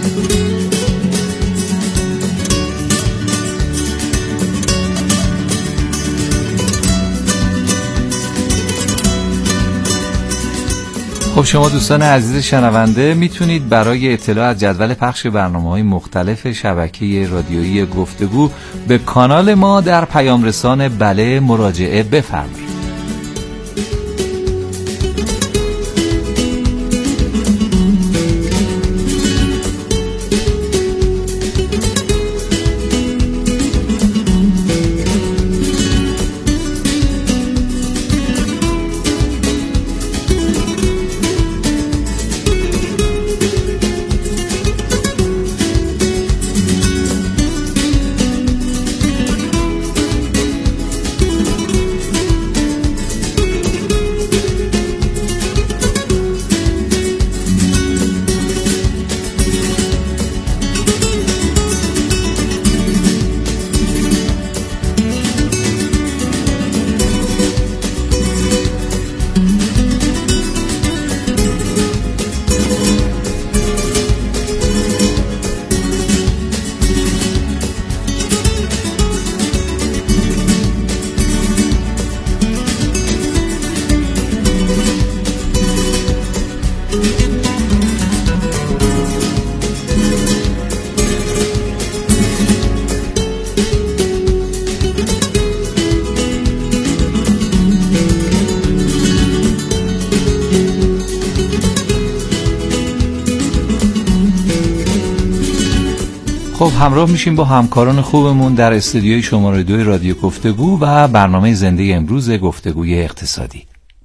خب شما دوستان عزیز شنونده میتونید برای اطلاع از جدول پخش برنامه‌های مختلف شبکه رادیویی گفتگو به کانال ما در پیام رسان بله مراجعه بفرمایید. خب همراه میشیم با همکاران خوبمون در استودیوی شماره 2 رادیو گفتگو و برنامه زنده امروز گفتگوی اقتصادی.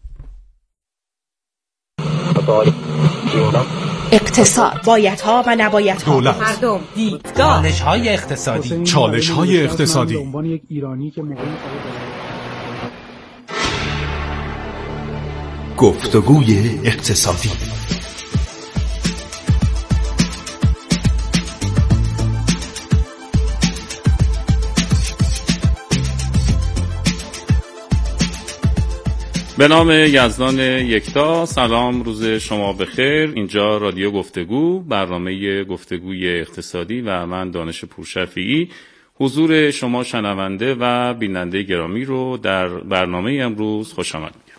اقتصاد، بایدها و نبایدها، دولت، مردم، دیدگاه، چالش‌های اقتصادی، چالش‌های اقتصادی. به عنوان یک ایرانی که گفتگوی اقتصادی. به نام یزدان یکتا. سلام، روز شما بخیر. اینجا رادیو گفتگو، برنامه گفتگوی اقتصادی و من دانش پورشفیعی حضور شما شنونده و بیننده گرامی رو در برنامه امروز خوش آمد میگم.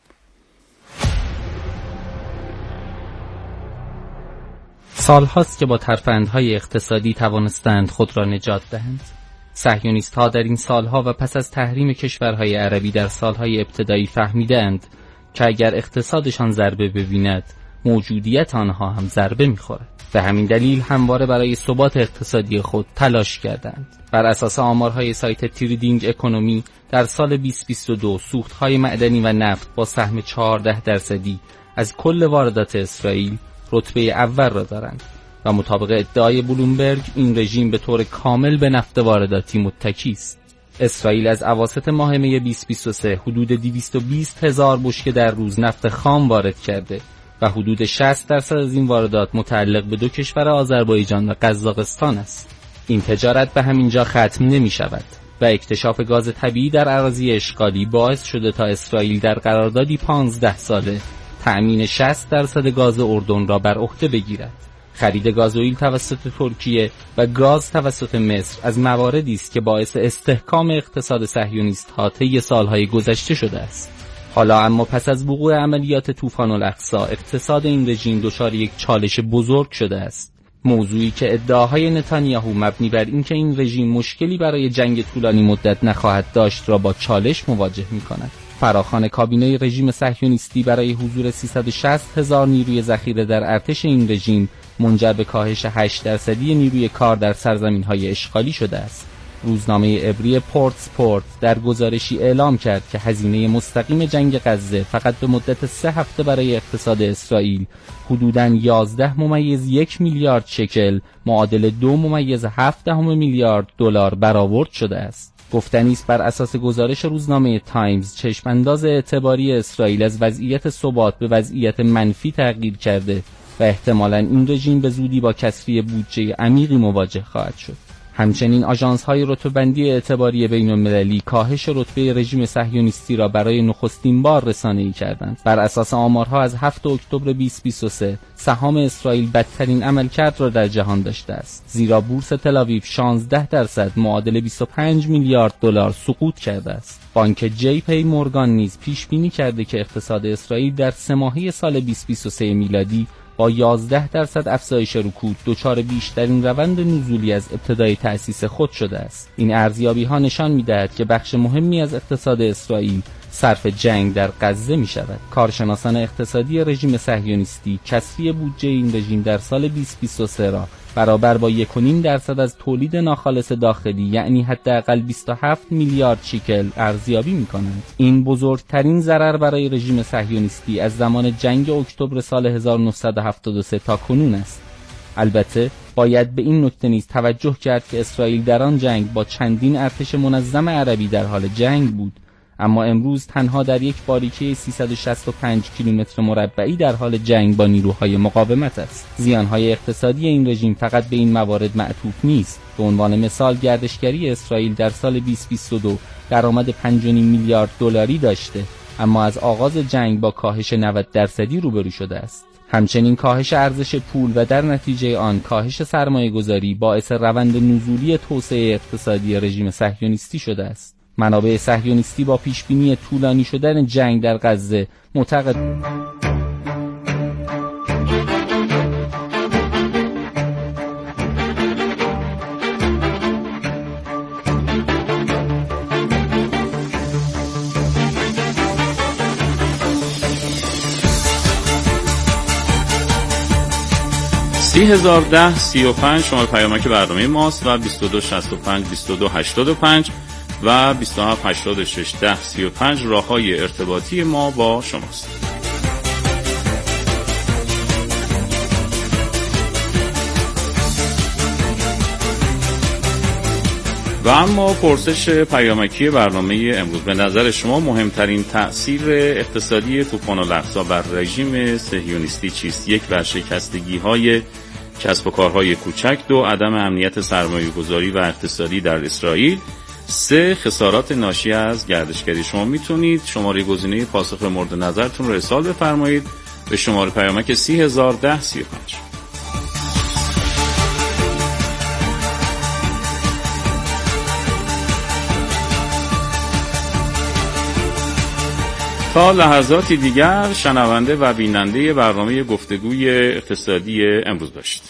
سال‌هاست که با ترفندهای اقتصادی توانستند خود را نجات دهند. صهیونیست‌ها در این سالها و پس از تحریم کشورهای عربی در سالهای ابتدایی فهمیدند که اگر اقتصادشان ضربه ببیند، موجودیت آنها هم ضربه می‌خورد. به همین دلیل همواره برای ثبات اقتصادی خود تلاش کردند. بر اساس آمارهای سایت تریدینگ اکونومی در سال 2022 سوخت‌های معدنی و نفت با سهم 14% از کل واردات اسرائیل رتبه اول را دارند و مطابق ادعای بلومبرگ این رژیم به طور کامل به نفت وارداتی متکی است. اسرائیل از اواسط ماه می 2023 حدود 220,000 بشکه در روز نفت خام وارد کرده و حدود 60% از این واردات متعلق به دو کشور آذربایجان و قزاقستان است. این تجارت به همین جا ختم نمی شود و اکتشاف گاز طبیعی در اراضی اشغالی باعث شده تا اسرائیل در قراردادی 15 ساله تأمین 60% گاز اردن را بر عهده بگیرد. خرید گازوئیل توسط ترکیه و گاز توسط مصر از مواردی است که باعث استحکام اقتصاد صهیونیست‌ها طی سالهای گذشته شده است. حالا اما پس از وقوع عملیات طوفان الاقصی اقتصاد این رژیم دچار یک چالش بزرگ شده است. موضوعی که ادعاهای نتانیاهو مبنی بر اینکه این رژیم مشکلی برای جنگ طولانی مدت نخواهد داشت را با چالش مواجه می‌کند. فراخوان کابینه رژیم صهیونیستی برای حضور 360,000 نیروی ذخیره در ارتش این رژیم منجر به کاهش 8% نیروی کار در سرزمین‌های اشغالی شده است. روزنامه عبری پورتسپورت در گزارشی اعلام کرد که هزینه مستقیم جنگ غزه فقط به مدت 3 هفته برای اقتصاد اسرائیل حدوداً 11.1 میلیارد شکل معادل 2.7 میلیارد دلار برآورد شده است. گفتنی است بر اساس گزارش روزنامه تایمز چشمانداز اعتباری اسرائیل از وضعیت ثبات به وضعیت منفی تغییر کرده و احتمالاً این رژیم به زودی با کسری بودجه عمیقی مواجه خواهد شد. همچنین آژانس‌های رتبه‌بندی اعتباری بین‌المللی کاهش رتبه رژیم صهیونیستی را برای نخستین بار رسانه‌ای کردند. بر اساس آمارها از 7 اکتبر 2023 سهام اسرائیل بدترین عملکرد را در جهان داشته است، زیرا بورس تل‌آویو 16% معادل 25 میلیارد دلار سقوط کرده است. بانک جی پی مورگان نیز پیش بینی کرده که اقتصاد اسرائیل در سه ماهه سال 2023 میلادی با 11% افزایش رکود دچار بیشترین روند نزولی از ابتدای تأسیس خود شده است. این ارزیابی‌ها نشان می‌دهد که بخش مهمی از اقتصاد اسرائیل صرف جنگ در غزه می‌شود. کارشناسان اقتصادی رژیم صهیونیستی کسری بودجه این رژیم در سال 2023 را برابر با 1.5% از تولید ناخالص داخلی، یعنی حداقل 27 میلیارد شیکل ارزیابی می‌کنند. این بزرگترین ضرر برای رژیم صهیونیستی از زمان جنگ اکتبر سال 1973 تا کنون است. البته باید به این نکته نیز توجه کرد که اسرائیل در آن جنگ با چندین ارتش منظم عربی در حال جنگ بود، اما امروز تنها در یک باریکه 365 کیلومتر مربعی در حال جنگ با نیروهای مقاومت است. زیانهای اقتصادی این رژیم فقط به این موارد معطوف نیست. به عنوان مثال گردشگری اسرائیل در سال 2022 درآمد 5.5 میلیارد دلاری داشته، اما از آغاز جنگ با کاهش 90% روبرو شده است. همچنین کاهش ارزش پول و در نتیجه آن کاهش سرمایه‌گذاری باعث روند نزولی توسعه اقتصادی رژیم صهیونیستی شده است. منابع صهیونیستی با پیشبینی طولانی شدن جنگ در غزه معتقد $30,010-35 شماره پیامک برنامه ماست و 2265-2285 و 2786-1035 راه‌های ارتباطی ما با شماست. و اما پرسش پیامکی برنامه امروز: به نظر شما مهمترین تأثیر اقتصادی طوفان الاقصی بر رژیم صهیونیستی چیست؟ 1. ورشکستگی‌های کسب و کارهای کوچک. 2. عدم امنیت سرمایه‌گذاری و اقتصادی در اسرائیل. 3. خسارات ناشی از گردشگری. شما میتونید شماره گزینه پاسخ مورد نظرتون رو ارسال بفرمایید به شماره پیامک 301035. تا لحظاتی دیگر شنونده و بیننده برنامه گفتگوی اقتصادی امروز باشید.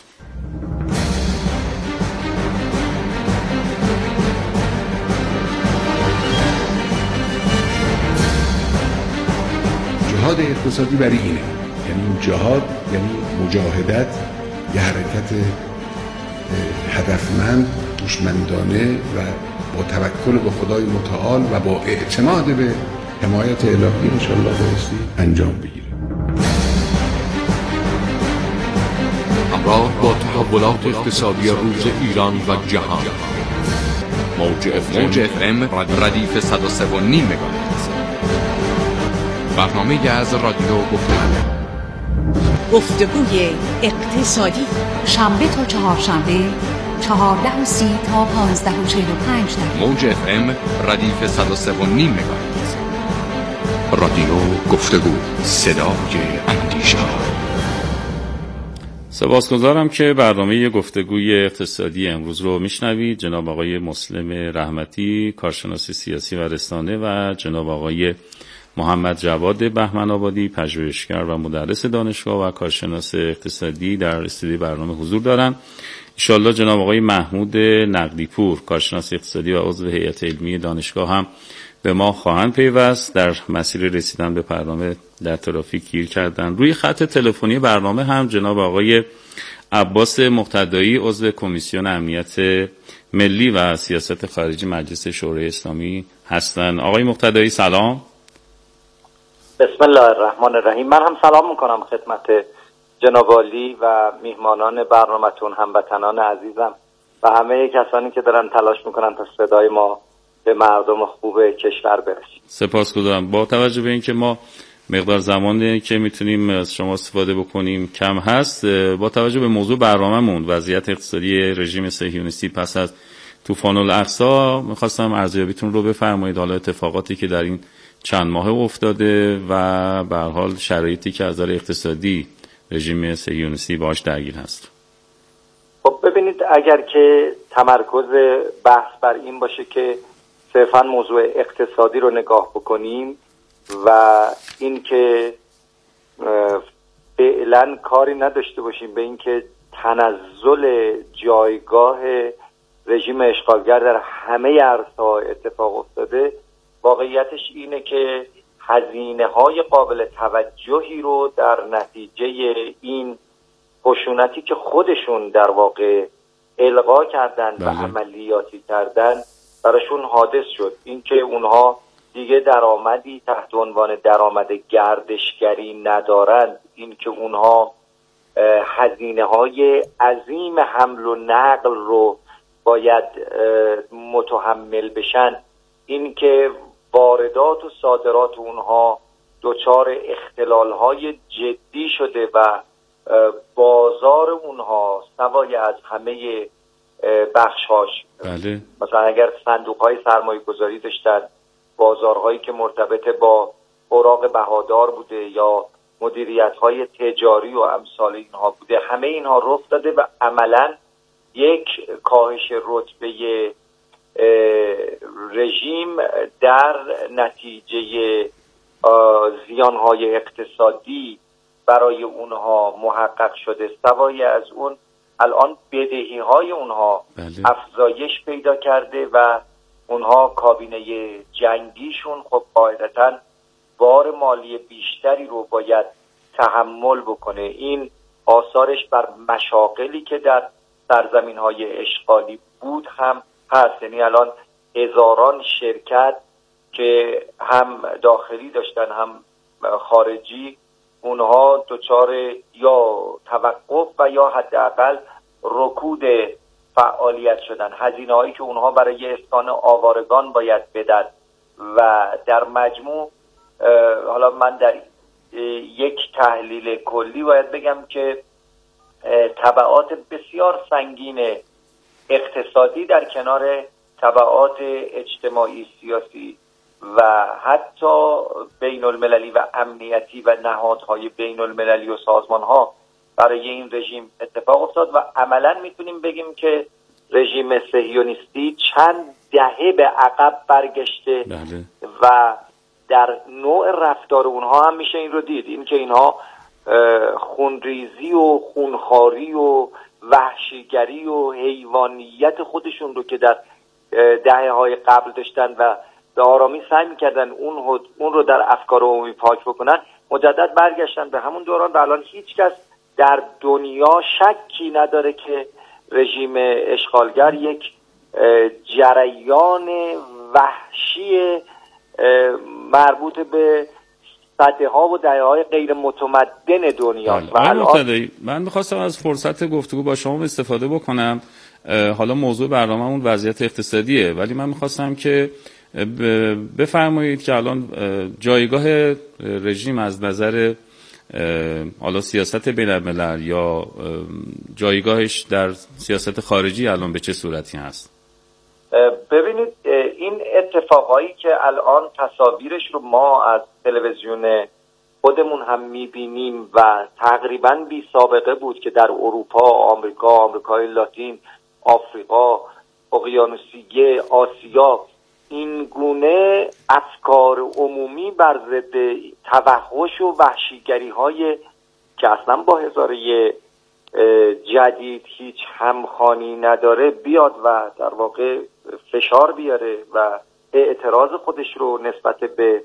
جهاد اقتصادی برای اینه، یعنی این جهاد یعنی مجاهدت، یه حرکت هدفمند، هوشمندانه و با توکل به خدای متعال و با اعتماد به حمایت الهی انشاءالله بایستی انجام بگیره. همراه با تحولات اقتصادی روز ایران و جهان، موج FM ردیف 103.5 مگاهرتز، برنامه از رادیو گفتگوی اقتصادی، شنبه تا چهارشنبه 14:30 تا 15:45 دقیقه. موج FM ردیف 103.5 مگاهرتز، رادیو گفتگو، صدای اندیشه. سپاسگزارم که برنامه گفتگوی اقتصادی امروز رو میشنوید. جناب آقای مسلم رحمتی، کارشناس سیاسی و رسانه، و جناب آقای محمد جواد بهمن‌آبادی، پژوهشگر و مدرس دانشگاه و کارشناس اقتصادی در استودیوی برنامه حضور دارند. انشالله جناب آقای محمود نقدی‌پور، کارشناس اقتصادی و عضو هیئت علمی دانشگاه هم به ما خواهند پیوست. در مسیر رسیدن به برنامه در ترافیک گیر کردن. روی خط تلفنی برنامه هم جناب آقای عباس مقتدایی، عضو کمیسیون امنیت ملی و سیاست خارجی مجلس شورای اسلامی هستند. آقای مقتدایی سلام. بسم الله الرحمن الرحیم. من هم سلام میکنم خدمت جناب عالی و میهمانان برنامه‌تون، هموطنان عزیزم و همه کسانی که دارن تلاش میکنن تا صدای ما به مردم خوب کشور برسید. سپاسگزارم. با توجه به اینکه ما مقدار زمانی که میتونیم از شما استفاده بکنیم کم هست، با توجه به موضوع برنامه‌مون، وضعیت اقتصادی رژیم صهیونیستی پس از طوفان الاقصی میخواستم ارزیابیتون رو بفرمایید، حالا اتفاقاتی که در این چند ماه افتاده و به هر حال شرایطی که از نظر اقتصادی رژیم صهیونیستی باهاش درگیر هست. خب ببینید، اگر که تمرکز بحث بر این باشه که صرفا موضوع اقتصادی رو نگاه بکنیم و این که فعلا کاری نداشته باشیم به این که تنزل جایگاه رژیم اشغالگر در همه عرصه‌ها اتفاق افتاده، واقعیتش اینه که هزینه‌های قابل توجهی رو در نتیجه این خشونتی که خودشون در واقع القا کردن و عملیاتی کردن براشون حادث شد. این که اونها دیگه درآمدی تحت عنوان درآمد گردشگری ندارند، این که اونها هزینه‌های عظیم حمل و نقل رو باید متحمل بشن، این که واردات و صادرات اونها دچار اختلال‌های جدی شده و بازار اونها سوای از همه بخش‌هاش، مثلا اگر صندوق‌های سرمایه‌گذاری داشتن، بازارهایی که مرتبط با اوراق بهادار بوده یا مدیریت‌های تجاری و امثال اینها بوده، همه اینها رخ داده و عملاً یک کاهش رتبه رژیم در نتیجه زیان‌های اقتصادی برای اونها محقق شده. سوای از اون الان بدهی‌های اونها افزایش پیدا کرده و اونها کابینه جنگیشون خب قاعدتاً بار مالی بیشتری رو باید تحمل بکنه. این آثارش بر مشاغلی که در سرزمین‌های اشغالی بود هم هست. یعنی الان هزاران شرکت که هم داخلی داشتن هم خارجی، اونها دچار یا توقف و یا حداقل رکود فعالیت شدن. هزینه‌هایی که اونها برای اسکان آوارگان باید بدن و در مجموع حالا من در یک تحلیل کلی باید بگم که تبعات بسیار سنگین اقتصادی در کنار تبعات اجتماعی سیاسی و حتی بین المللی و امنیتی و نهادهای بین المللی و سازمانها برای این رژیم اتفاق افتاد و عملا میتونیم بگیم که رژیم صهیونیستی چند دهه به عقب برگشته و در نوع رفتار اونها هم میشه این رو دید، این که اینها خونریزی و خونخواری و وحشیگری و حیوانیت خودشون رو که در دهه‌های قبل داشتن و به آرامی سعی می‌کردن اون رو در افکار عمومی پاک بکنن، مجدد برگشتن به همون دوران و الان هیچ کس در دنیا شکی نداره که رژیم اشغالگر یک جریان وحشی مربوط به صدها و دهه‌های غیر متمدن دنیاست. من می‌خواستم از فرصت گفتگو با شما استفاده بکنم. حالا موضوع برنامه‌مون وضعیت اقتصادیه، ولی من می‌خواستم که بفرمایید که الان جایگاه رژیم از نظر حالا سیاست بین‌الملل یا جایگاهش در سیاست خارجی الان به چه صورتی هست؟ ببینید، این اتفاقایی که الان تصاویرش رو ما از تلویزیون خودمون هم میبینیم و تقریباً بی سابقه بود که در اروپا، آمریکای لاتین، آفریقا، اقیانوسیه، آسیا این گونه افکار عمومی بر ضد توحش و وحشیگری های که اصلا با هزاره جدید هیچ همخوانی نداره بیاد و در واقع فشار بیاره و اعتراض خودش رو نسبت به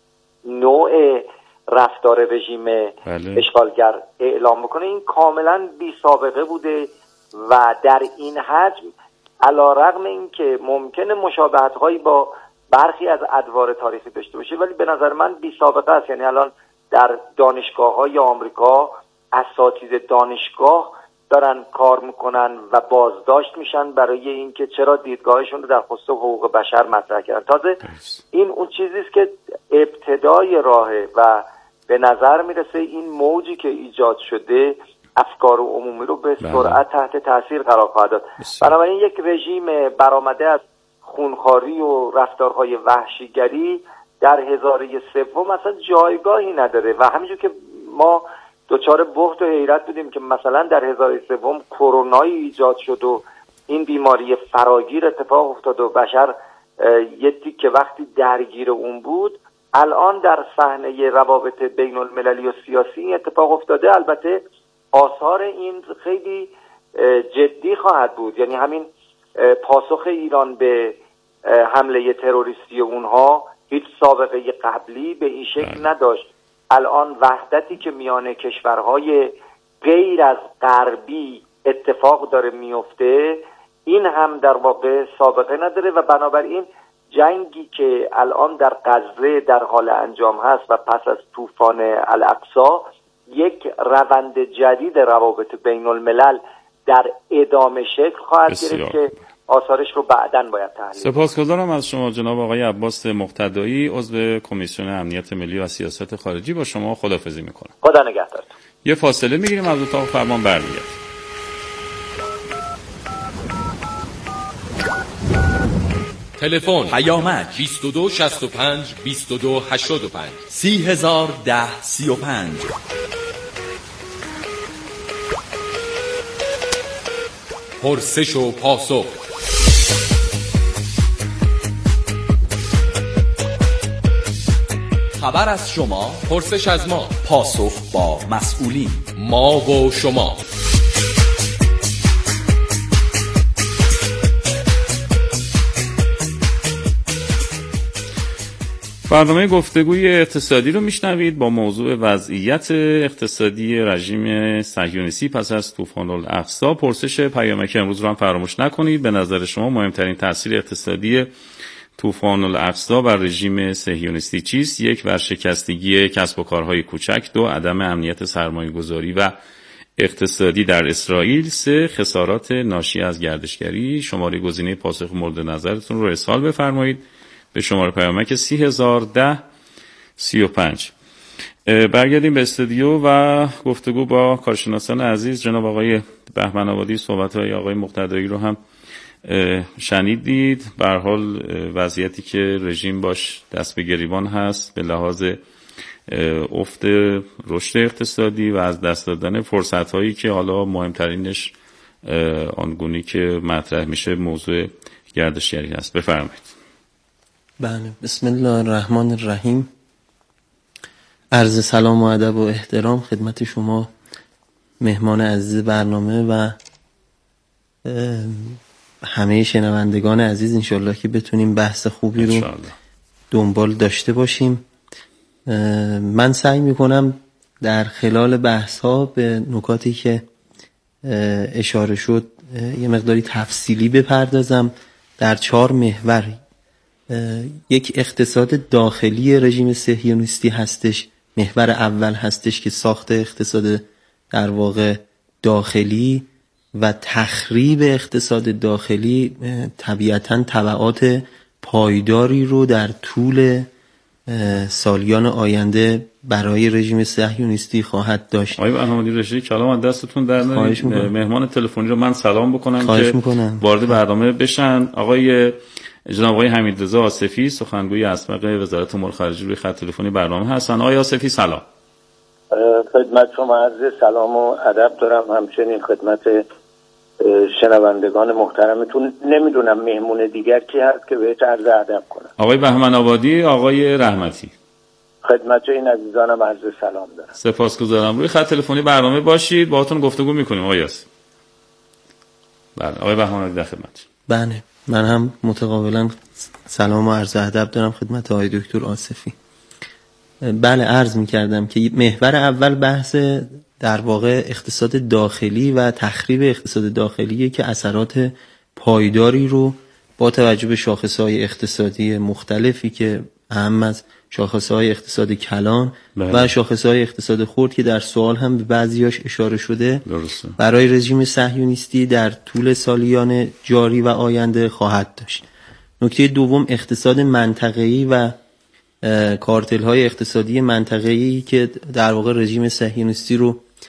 نوع رفتار رژیم اشغالگر اعلام بکنه، این کاملا بی سابقه بوده و در این حجم علیرغم این که ممکنه مشابهت‌هایی با برخی از ادوار تاریخی داشته باشه، ولی به نظر من بی سابقه است. یعنی الان در دانشگاه‌های آمریکا اساتید دانشگاه دارن کار میکنن و بازداشت میشن برای اینکه چرا دیدگاهشون رو در خصوص حقوق بشر مطرح کردن. تازه این اون چیزی است که ابتدای راهه و به نظر میرسه این موجی که ایجاد شده افکار عمومی رو به سرعت تحت تاثیر قرار خواهد داد. بنابراین یک رژیم برآمده از خونخواری و رفتارهای وحشیگری در هزاره سوم اصلا جایگاهی نداره و همینجور که ما دچار بهت و حیرت بودیم که مثلا در هزاره سوم کرونایی ایجاد شد و این بیماری فراگیر اتفاق افتاد و بشر یه تیکه وقتی درگیر اون بود، الان در صحنه روابط بین المللی و سیاسی اتفاق افتاده. البته آثار این خیلی جدی خواهد بود، یعنی همین پاسخ ایران به حمله تروریستی اونها هیچ سابقه قبلی به این شکل نداشت. الان وحدتی که میان کشورهای غیر از غربی اتفاق داره میفته، این هم در واقع سابقه نداره و بنابراین جنگی که الان در غزه در حال انجام هست و پس از طوفان الاقصی یک روند جدید روابط بین الملل در ادامه شکل خواهد گرفت که آثارش رو بعداً باید تحلیل. سپاسگزارم از شما جناب آقای عباس مقتدایی، عضو کمیسیون امنیت ملی و سیاست خارجی. با شما خداحافظی میکنم. خدا نگهدارتون. یه فاصله میگیریم، از اتاق فرمان برمیگردیم. تلفن پیامک 22 65 22 85 3010 35. پرسش و پاسخ. خبر از شما، پرسش از ما، پاسخ با مسئولین، ما و شما. برنامه گفتگوی اقتصادی رو میشنوید با موضوع وضعیت اقتصادی رژیم صهیونیستی پس از طوفان الاقصی. پرسش پیامک امروز رو هم فراموش نکنید. به نظر شما مهمترین تاثیر اقتصادی طوفان الاقصی بر رژیم صهیونیستی چیست؟ 1. ورشکستگی کسب و کارهای کوچک. 2. عدم امنیت سرمایه‌گذاری و اقتصادی در اسرائیل. 3. خسارات ناشی از گردشگری. شماره گزینه پاسخ مورد نظرتون رو ارسال بفرمایید به شماره پیامک 3010 35. برگردیم به استودیو و گفتگو با کارشناسان عزیز. جناب آقای بهمن آبادی صحبت‌های آقای مقتدایی رو هم شنیدید. به هر حال وضعیتی که رژیم باش دست به گریبان هست به لحاظ افت رشد اقتصادی و از دست دادن فرصت‌هایی که حالا مهمترینش آنگونی که مطرح میشه موضوع گردشگری هست. بفرمایید. بله، بسم الله الرحمن الرحیم. عرض سلام و ادب و احترام خدمت شما مهمان عزیز برنامه و همه شنوندگان عزیز. انشالله که بتونیم بحث خوبی رو دنبال داشته باشیم. من سعی میکنم در خلال بحث ها به نکاتی که اشاره شد یه مقداری تفصیلی بپردازم در 4 محور. یک اقتصاد داخلی رژیم صهیونیستی هستش. محور اول هستش که ساخت اقتصاد در واقع داخلی و تخریب اقتصاد داخلی طبیعتاً تبعات پایداری رو در طول سالیان آینده برای رژیم صهیونیستی خواهد داشت. آقای بهمن‌آبادی رشید کلام از دستتون در نمیاد. مهمان تلفنی رو من سلام بکنم که وارد برنامه بشن. جناب آقای حمیدرضا آصفی سخنگوی اسبق وزارت امور خارجه روی خط تلفنی برنامه هستن. آقای آصفی سلام. خدمت شما عرض سلام و ادب دارم، همچنین خدمت شنوندگان محترمتون. نمیدونم مهمون دیگر کی هست که بهش عرض ادب کنم. آقای بهمن آبادی، آقای رحمتی. خدمت این عزیزانم عرض سلام دارم. سپاسگزارم. روی خط تلفنی برنامه باشید، باهاتون گفتگو میکنیم آقای آصفی. بله، آقای بهمن آبادی در خدمت. بله، من هم متقابلا سلام و عرض ادب دارم خدمت آقای دکتر آصفی. بله، عرض می‌کردم که محور اول بحث در واقع اقتصاد داخلی و تخریب اقتصاد داخلیه که اثرات پایداری رو با توجه به شاخص‌های اقتصادی مختلفی که اهم از شاخص‌های اقتصاد کلان و شاخص‌های اقتصاد خرد که در سوال هم به بعضیاش اشاره شده درسته برای رژیم صهیونیستی در طول سالیان جاری و آینده خواهد داشت. نکته دوم اقتصاد منطقه‌ای و کارتل‌های اقتصادی منطقه‌ای که در واقع رژیم صهیونیستی رو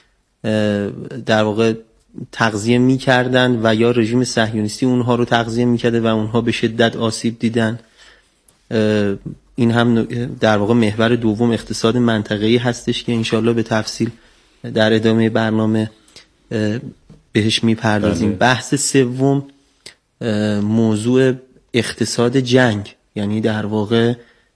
در واقع تغذیه می‌کردند و یا رژیم صهیونیستی اونها رو تغذیه می‌کرده و اونها به شدت آسیب دیدن. این هم در واقع محور دوم اقتصاد منطقه‌ای هستش که انشالله به تفصیل در ادامه برنامه بهش میپردازیم. بحث سوم موضوع اقتصاد جنگ، یعنی در واقع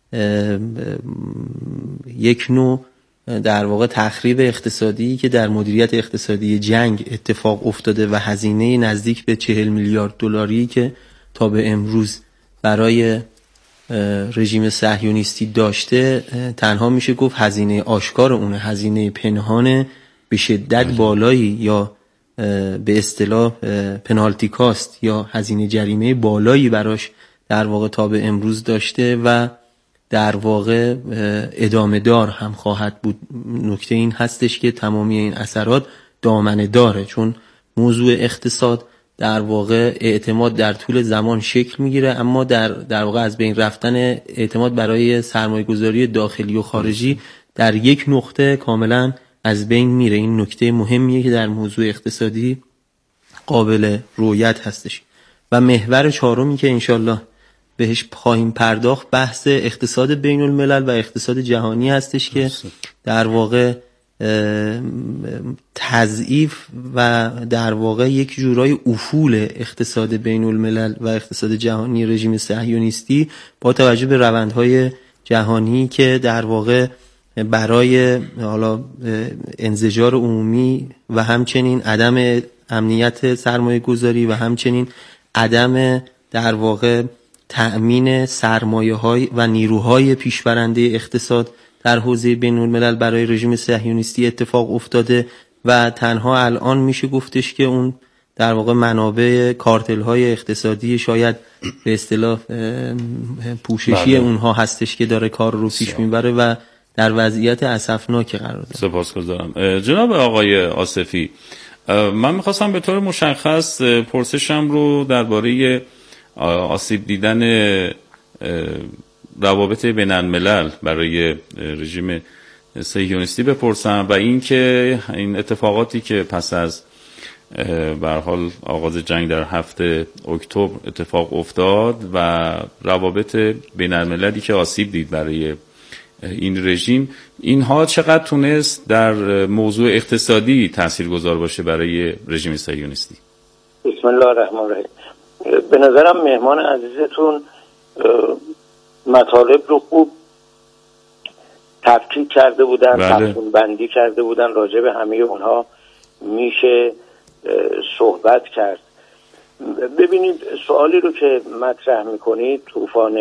یک نوع در واقع تخریب اقتصادی که در مدیریت اقتصادی جنگ اتفاق افتاده و هزینه نزدیک به 40 میلیارد دلاری که تا به امروز برای رژیم صهیونیستی داشته، تنها میشه گفت هزینه آشکار اونه، هزینه پنهان به شدت بالایی یا به اصطلاح پنالتی کاست یا هزینه جریمه بالایی براش در واقع تا به امروز داشته و در واقع ادامه دار هم خواهد بود. نکته این هستش که تمامی این اثرات دامنه داره، چون موضوع اقتصاد در واقع اعتماد در طول زمان شکل میگیره، اما در واقع از بین رفتن اعتماد برای سرمایه گذاری داخلی و خارجی در یک نقطه کاملا از بین میره. این نکته مهمیه که در موضوع اقتصادی قابل رؤیت هستش. و محور چهارمی که انشالله بهش خواهیم پرداخت بحث اقتصاد بین الملل و اقتصاد جهانی هستش که در واقع تضعیف و در واقع یک جورای افول اقتصاد بین الملل و اقتصاد جهانی رژیم صهیونیستی با توجه به روندهای جهانی که در واقع برای حالا انزجار عمومی و همچنین عدم امنیت سرمایه گذاری و همچنین عدم در واقع تأمین سرمایه های و نیروهای پیشبرنده اقتصاد در حوزه بین الملل برای رژیم صهیونیستی اتفاق افتاده و تنها الان میشه گفتش که اون در واقع منابع کارتل های اقتصادی شاید به اصطلاح پوششی اونها هستش که داره کار رو پیش میبره و در وضعیت اسفناکی قرار داره. سپاسگزارم. جناب آقای آصفی، من میخواستم به طور مشخص پرسشم رو درباره آسیب دیدن روابط بین الملل برای رژیم صهیونیستی بپرسم و اینکه این اتفاقاتی که پس از به هر حال آغاز جنگ در 7 اکتبر اتفاق افتاد و روابط بین المللی که آسیب دید برای این رژیم، اینها چقدر تونست در موضوع اقتصادی تاثیرگذار باشه برای رژیم صهیونیستی؟ بسم الله الرحمن الرحیم. به نظرم مهمان عزیزتون مطالب رو خوب تفکیک کرده بودن، تقسیم بندی کرده بودن، راجع به همه اونها میشه صحبت کرد. ببینید سوالی رو که مطرح میکنید، طوفان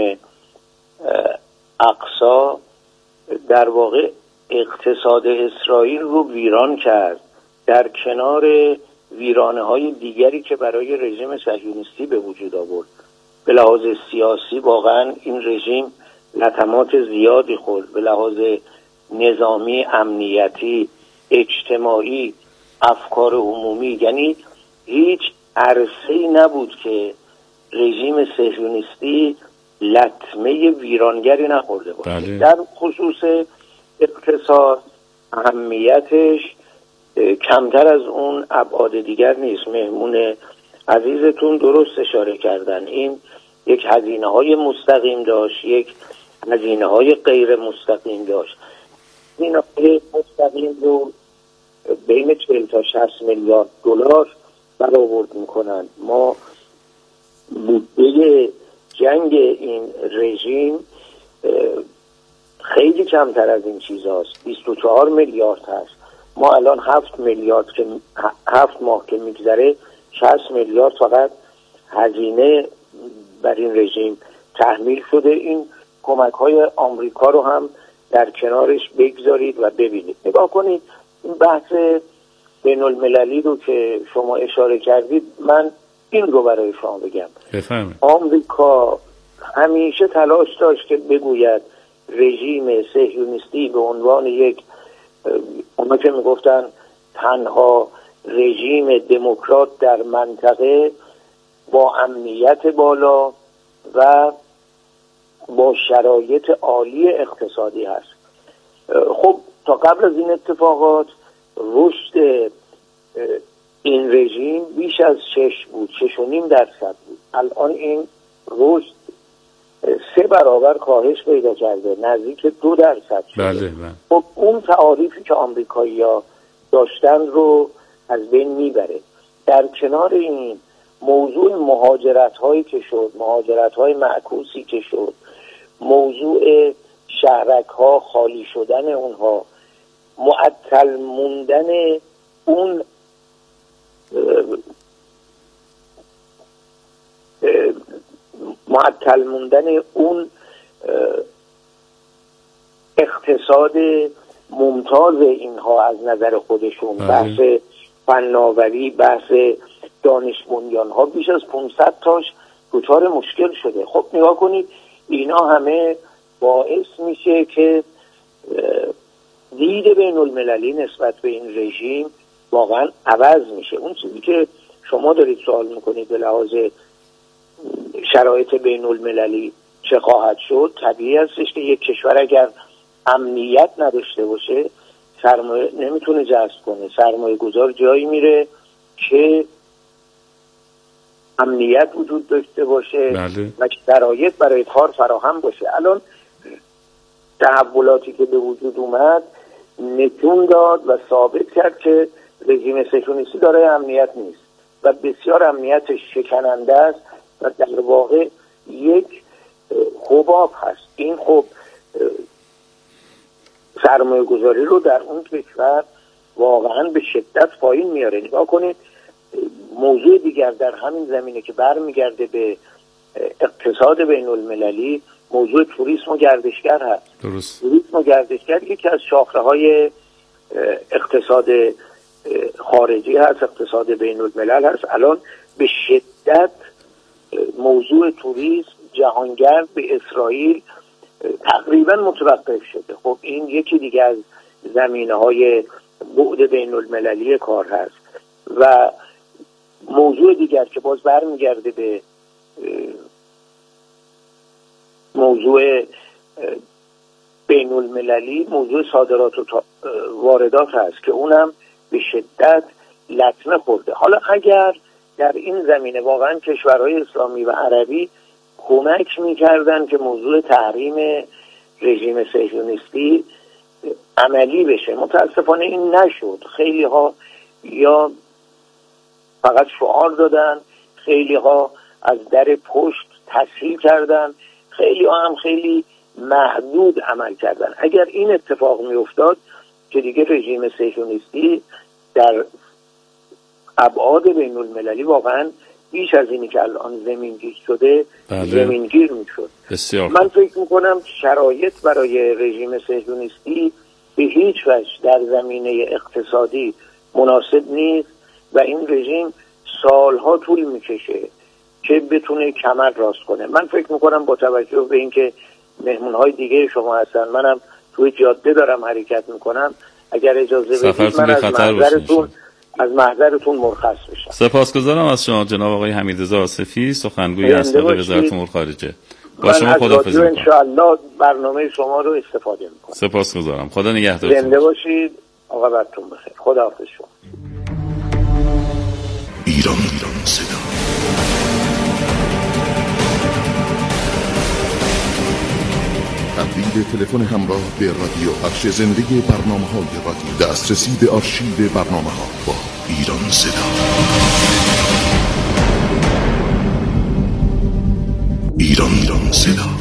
اقصی در واقع اقتصاد اسرائیل رو ویران کرد، در کنار ویرانه های دیگری که برای رژیم صهیونیستی به وجود آورد. به لحاظ سیاسی واقعا این رژیم لطمات زیادی خورد، به لحاظ نظامی، امنیتی، اجتماعی، افکار عمومی، یعنی هیچ عرصه‌ای نبود که رژیم صهیونیستی لطمه ویرانگری نخورده باشه. در خصوص اقتصاد اهمیتش کمتر از اون ابعاد دیگر نیست. مهمون عزیزتون درست اشاره کردن، این یک هزینه‌های مستقیم داشت، یک هزینه‌های غیر مستقیم داشت. هزینه‌های مستقیم رو بین 40 تا 60 میلیارد دلار برآورد میکنن. ما بودجه جنگ این رژیم خیلی کمتر از این چیز هست، 24 میلیارد هست. ما الان 7 ماه که میگذره 60 میلیارد فقط هزینه بر این رژیم تحمیل شده. این کمک های آمریکا رو هم در کنارش بگذارید و ببینید. نگاه کنید این بحث بین المللی رو که شما اشاره کردید، من این رو برای شما بگم. آمریکا همیشه تلاش داشت که بگوید رژیم صهیونیستی به عنوان یک، اونا که میگفتن تنها رژیم دموکرات در منطقه با امنیت بالا و با شرایط عالی اقتصادی هست. خب تا قبل از این اتفاقات رشد این رژیم بیش از 6 بود، 6.5% بود. الان این رشد 3 برابر کاهش پیدا کرده، نزدیک 2% شده. بله. خب اون تعاریفی که آمریکایی‌ها داشتن رو از بین میبره. در کنار این موضوع مهاجرت‌هایی که شد، مهاجرت‌های معکوسی که شد، موضوع شهرک‌ها خالی شدن اونها، معطل موندن اون اقتصاد ممتاز اینها از نظر خودشون، بحث فناوری، بحث دانش بنیان‌ها بیش از 500 تاش دچار مشکل شده. خب نگاه کنید اینا همه باعث میشه که دید بین المللی نسبت به این رژیم واقعا عوض میشه. اون چیزی که شما دارید سوال میکنید به لحاظ شرایط بین المللی چه خواهد شد، طبیعی هستش که یک کشور اگر امنیت نداشته باشه سرمایه نمیتونه جذب کنه. سرمایه گذار جایی میره که امنیت وجود داشته باشه و شرایط برای کار فراهم باشه. الان تحولاتی که به وجود اومد نشون داد و ثابت کرد که رژیم صهیونیستی دارای امنیت نیست و بسیار امنیتش شکننده است و در واقع یک حباب هست. این خب سرمایه گذاری رو در اون کشور واقعا به شدت پایین میاره. نگاه کنید موضوع دیگر در همین زمینه که برمیگرده به اقتصاد بین المللی، موضوع توریسم و گردشگر هست. درست. توریسم و گردشگر یکی از شاخه‌های اقتصاد خارجی هست، اقتصاد بین الملل هست. الان به شدت موضوع توریسم جهانگرد به اسرائیل تقریبا متوقف شده. خب این یکی دیگه از زمینه‌های بعد بین المللی کار هست. و موضوع دیگر که باز برمیگرده به موضوع بین المللی، موضوع صادرات و واردات هست که اونم به شدت لطمه خورده. حالا اگر در این زمینه واقعا کشورهای اسلامی و عربی کمک میکردن که موضوع تحریم رژیم صهیونیستی عملی بشه، متاسفانه این نشد. خیلی ها یا فقط شعار دادن، خیلی ها از در پشت تسهیل کردن، خیلی ها هم خیلی محدود عمل کردن. اگر این اتفاق می افتاد که دیگه رژیم صهیونیستی در ابعاد بین المللی واقعا بیش از اینی که الان زمینگیر شده زمینگیر می شد. من فکر می کنم شرایط برای رژیم صهیونیستی به هیچ وجه در زمینه اقتصادی مناسب نیست و این رژیم سالها طول میکشه که بتونه کمر راست کنه. من فکر میکنم با توجه به اینکه مهمونهای دیگه شما هستن، منم توی جاده دارم حرکت میکنم، اگر اجازه بدید من از محضرتون مرخص بشم. سپاسگزارم از شما جناب آقای حمیدرضا آصفی، سخنگوی اسناد وزارت امور خارجه. با شما خداحافظی میکنم. ان شاء الله برنامه شما رو استفاده میکنم. سپاسگزارم. خدا نگهدارتون. زنده باشید. آقا وقتتون بخیر. خداحافظ شما. ایران صدا. تبدیل تلفن همراه به رادیو، پخش زنده برنامه‌های رادیو، دسترسی به آرشیو برنامه‌ها با ایران صدا. ایران صدا.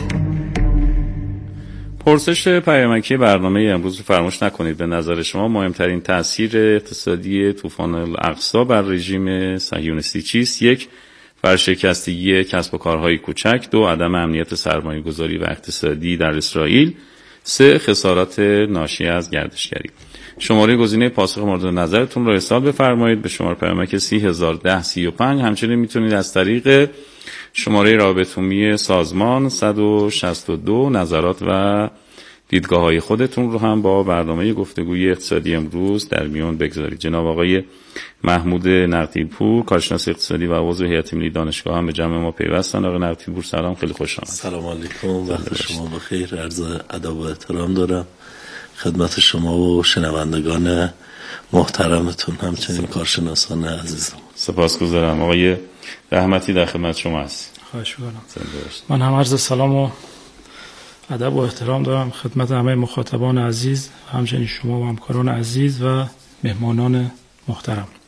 پرسش پیامکی برنامه امروز فراموش نکنید. به نظر شما مهمترین تأثیر اقتصادی طوفان الاقصی بر رژیم صهیونیستی چیست؟ 1. ورشکستگی کسب و کارهای کوچک. 2. عدم امنیت سرمایه گذاری و اقتصادی در اسرائیل. 3. خسارات ناشی از گردشگری. شماره گزینه پاسخ مورد نظرتون رو ارسال بفرمایید به شماره پیامک 301035. همچنین میتونید از طریق شماره رابط عمومی سازمان 162 نظرات و دیدگاه‌های خودتون رو هم با برنامه گفتگوی اقتصادی امروز در میان بگذارید. جناب آقای محمود نقدی‌پور، کارشناس اقتصادی و عضو هیئت ملی دانشگاه هم به جمع ما پیوستن. آقای نقدی‌پور سلام، خیلی خوش آمدید. سلام علیکم، وقت شما بخیر. عرض ادب و احترام دارم خدمت شما و شنوندگان محترمتون، همچنین کارشناسان عزیزم. سپاسگزارم. آقای رحمتی در خدمت شما هست. خواهش می‌کنم. من هم عرض سلام و ادب و احترام دارم خدمت همه مخاطبان عزیز، همچنین شما و همکاران عزیز و مهمانان محترم.